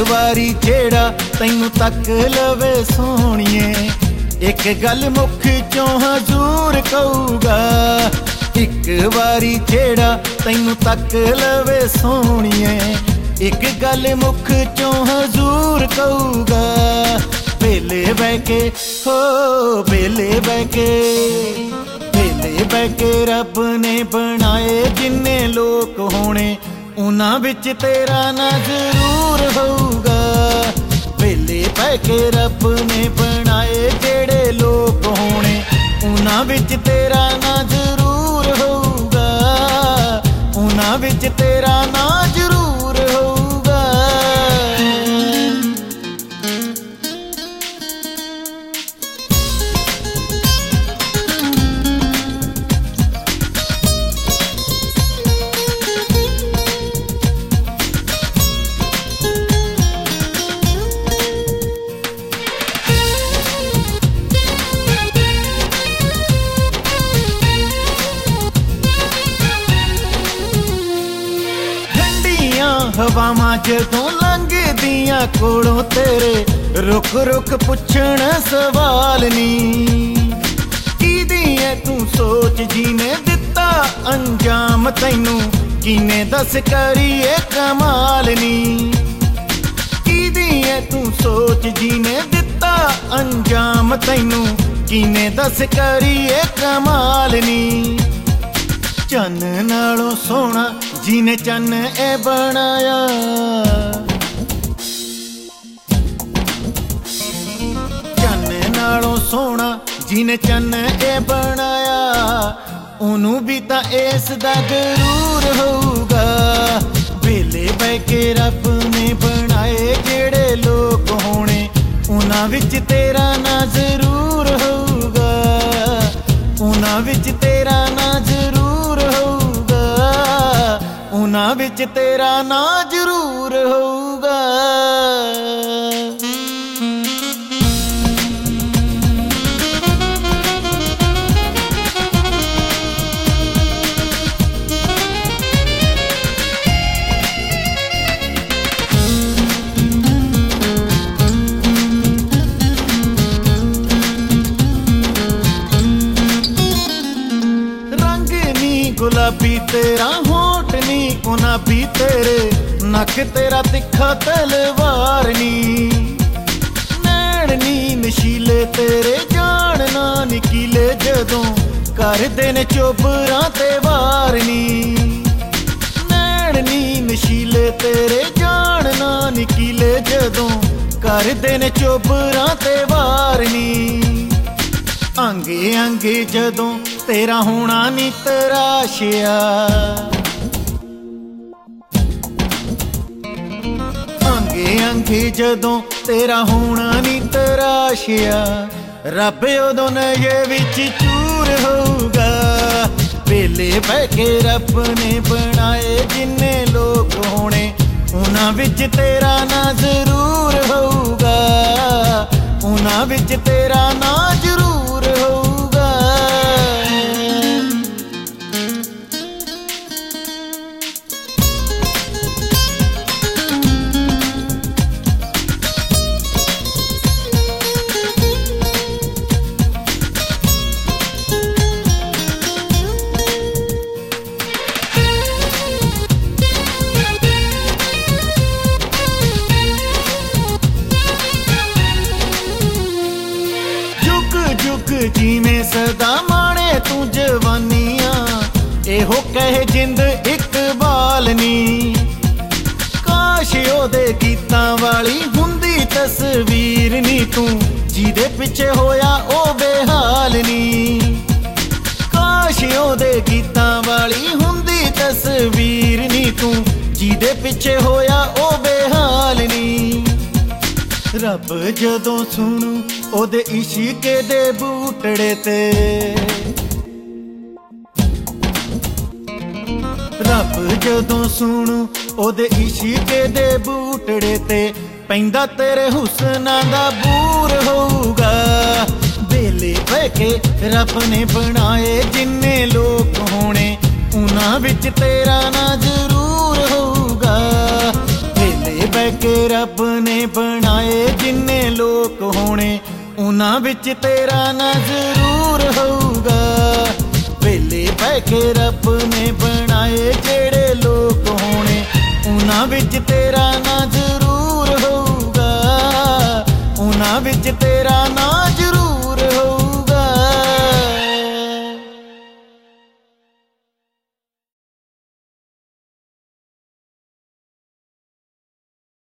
ਵਾਰੀ ਜਿਹੜਾ ਤੈਨੂੰ ਤੱਕ ਲਵੇ ਸੋਹਣੀਏ, ਇੱਕ ਗੱਲ ਮੁੱਖ ਚੋਂ ਹਜ਼ੂਰ ਕਹੂਗਾ। ਇੱਕ ਵਾਰੀ ਜਿਹੜਾ ਤੈਨੂੰ ਤੱਕ ਲਵੇ ਸੋਹਣੀਏ, ਇੱਕ ਗੱਲ ਮੁੱਖ ਚੋਂ ਹਜ਼ੂਰ ਕਹੂਗਾ। ਵੇਲੇ ਬਹਿ ਕੇ ਹੋ ਵੇਲੇ ਬਹਿ ਕੇ, ਵੇਲੇ ਬਹਿ ਕੇ ਰੱਬ ਨੇ ਬਣਾਏ ਜਿੰਨੇ ਲੋਕ ਹੋਣੇ, ਉਹਨਾਂ ਵਿੱਚ ਤੇਰਾ ਨਾਂ ਜ਼ਰੂਰ ਹੋਊਗਾ। ਵੇਲੇ ਬਹਿ ਕੇ ਰੱਬ ਨੇ ਬਣਾਏ ਜਿਹੜੇ ਲੋਕ ਹੋਣੇ, ਉਹਨਾਂ ਵਿੱਚ ਤੇਰਾ ਨਾਂ ਜ਼ਰੂਰ ਹੋਊਗਾ। ਉਹਨਾਂ ਵਿੱਚ ਤੇਰਾ ਨਾਂ ਜ਼ਰੂਰ ਹੋਊਗਾ। ਹਵਾਵਾਂ ਜਦੋਂ ਲੰਘਦੀਆਂ ਕੋਲੋਂ ਤੇਰੇ, ਰੁਕ ਰੁਕ ਪੁੱਛਣ ਸਵਾਲ ਨੀ, ਕਿਹਦੀ ਐ ਤੂੰ ਸੋਚ ਜਿਹਨੇ ਦਿੱਤਾ ਅੰਜਾਮ ਤੈਨੂੰ, ਕਿਨੇ ਦੱਸ ਕਰੀਏ ਕਮਾਲ ਨੀ। ਕਿਹਦੀ ਐ ਤੂੰ ਸੋਚ ਜਿਹਨੇ ਦਿੱਤਾ ਅੰਜਾਮ ਤੈਨੂੰ, ਕਿਨੇ ਦੱਸ ਕਰੀਏ ਕਮਾਲ ਨੀ। ਚੰਨ ਨਾਲੋਂ ਸੋਹਣਾ ਜਿਹਨੇ ਚੰਨ ਇਹ ਬਣਾਇਆ, ਚੰਨ ਨਾਲੋਂ ਸੋਹਣਾ ਜਿਹਨੇ ਚੰਨ ਇਹ ਬਣਾਇਆ, ਉਹਨੂੰ ਵੀ ਤਾਂ ਇਸ ਦਾ ਗਰੂਰ ਹੋਊਗਾ। ਵੇਲੇ ਬਹਿ ਕੇ ਰੱਬ ਨੇ ਬਣਾਏ ਜਿਹੜੇ ਲੋਕ ਹੋਣੇ, ਉਹਨਾਂ ਵਿੱਚ ਤੇਰਾ ਨਾਂ ਜ਼ਰੂਰ ਹੋਊਗਾ। ਉਹਨਾਂ ਵਿੱਚ ਤੇਰਾ ਨਾਂ ਜ਼ਰੂਰ ਹੋਊਗਾ। ਉਹਨਾਂ ਵਿੱਚ ਤੇਰਾ ਨਾਂ ਜ਼ਰੂਰ ਹੋਊਗਾ। ਗੁਲਾਬੀ ਤੇਰਾ ਹੋਂਠ ਨੀ ਗੁਨਾਬੀ ਤੇਰੇ, ਨੱਕ ਤੇਰਾ ਤਿੱਖਾ ਤਲਵਾਰ ਨੀ, ਨੈਣ ਨੀ ਨਸ਼ੀਲੇ ਤੇਰੇ ਜਾਣ ਨਾ ਨਿਕੀਲੇ ਜਦੋਂ ਕਰਦੇ ਨੇ ਚੋਬਰਾਂ ਤੇ ਵਾਰ ਨੀ। ਨੈਣ ਨੀ ਨਸ਼ੀਲੇ ਤੇਰੇ ਜਾਣ ਨਾ ਨਿਕੀਲੇ ਜਦੋਂ ਕਰਦੇ ਨੇ ਚੋਬਰਾਂ ਤੇ ਵਾਰ ਨੀ। ਅੰਗੇ ਅੰਗੇ ਜਦੋਂ ਤੇਰਾ ਹੋਣਾ ਨੀ ਤਰਾਸ਼ਿਆ, ਅੰਗੇ ਅੰਗੇ ਜਦੋਂ ਤੇਰਾ ਹੋਣਾ ਨੀ ਤਰਾਸ਼ਿਆ, ਰੱਬ ਉਦੋਂ ਨਜ਼ਰ ਵਿੱਚ ਚੂਰ ਹੋਊਗਾ। ਵੇਲੇ ਬਹਿ ਕੇ ਰੱਬ ਨੇ ਬਣਾਏ ਜਿੰਨੇ ਲੋਕ ਹੋਣੇ, ਉਹਨਾਂ ਵਿੱਚ ਤੇਰਾ ਨਾਂ ਜ਼ਰੂਰ ਹੋਊਗਾ। ਉਹਨਾਂ ਵਿੱਚ ਤੇਰਾ ਨਾਂ ਜ਼ਰੂਰ ਹੋਊਗਾ। ਜਿਵੇਂ ਸਦਾ ਮਾਣੇ ਤੂੰ ਜਵਾਨੀਆਂ, ਇਹੋ ਕਹੇ ਜਿੰਦ ਇਕਬਾਲ ਨੀ। ਕਾਸ਼ ਉਹਦੇ ਗੀਤਾਂ ਵਾਲੀ ਹੁੰਦੀ ਤਸਵੀਰ ਨੀ ਤੂੰ, ਜਿਹਦੇ ਪਿੱਛੇ ਹੋਇਆ ਉਹ ਬੇਹਾਲ ਨੀ। ਕਾਸ਼ ਉਹਦੇ ਗੀਤਾਂ ਵਾਲੀ ਹੁੰਦੀ ਤਸਵੀਰ ਨੀ ਤੂੰ, ਜਿਹਦੇ ਪਿੱਛੇ ਹੋਇਆ ਉਹ ਬੇਹਾਲ ਨੀ। ਰੱਬ ਜਦੋਂ ਸੁਣੂ ਉਹਦੇ ਇਸ਼ਕੇ ਦੇ ਬੂਟੜੇ ਤੇ, ਰੱਬ ਜਦੋਂ ਸੁਣੂ ਉਹਦੇ ਇਸ਼ਕੇ ਦੇ ਬੂਟੜੇ ਤੇ, ਪੈਂਦਾ ਤੇਰੇ ਹੁਸਨਾਂ ਦਾ ਬੂਰ ਹੋਊਗਾ। ਵੇਲੇ ਬਹਿ ਕੇ ਰੱਬ ਨੇ ਬਣਾਏ ਜਿੰਨੇ ਲੋਕ ਹੋਣੇ, ਉਹਨਾਂ ਵਿੱਚ ਤੇਰਾ ਨਾਂ ਜ਼ਰੂਰ ਹੋਊਗਾ। ਵੇਲੇ ਬਹਿ के रब ने बनाए जिन्ने लोक होने उन्हां विच तेरा ना जरूर होऊगा। वेले बह के रब ने बनाए जेड़े लोक होने उन्हां विच तेरा